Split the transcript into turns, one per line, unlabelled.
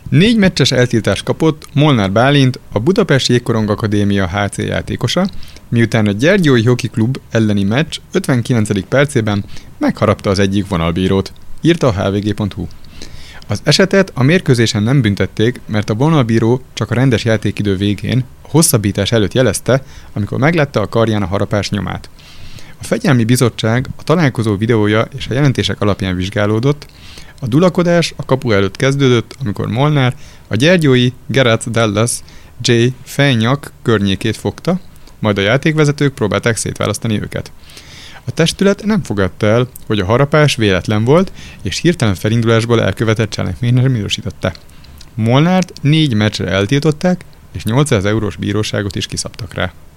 4 meccses eltiltást kapott Molnár Bálint, a Budapest Jégkorong Akadémia HC játékosa, miután a Gyergyói Hoki Klub elleni meccs 59. percében megharapta az egyik vonalbírót, írta a hvg.hu. Az esetet a mérkőzésen nem büntették, mert a vonalbíró csak a rendes játékidő végén, a hosszabbítás előtt jelezte, amikor meglátta a karján a harapás nyomát. A fegyelmi bizottság a találkozó videója és a jelentések alapján vizsgálódott. A dulakodás a kapu előtt kezdődött, amikor Molnár a gyergyói Gerard Dallas J. fejnyak környékét fogta, majd a játékvezetők próbálták szétválasztani őket. A testület nem fogadta el, hogy a harapás véletlen volt, és hirtelen felindulásból elkövetett cselekményre minősítette. Molnárt 4 meccsre eltiltották, és 800 eurós bíróságot is kiszabtak rá.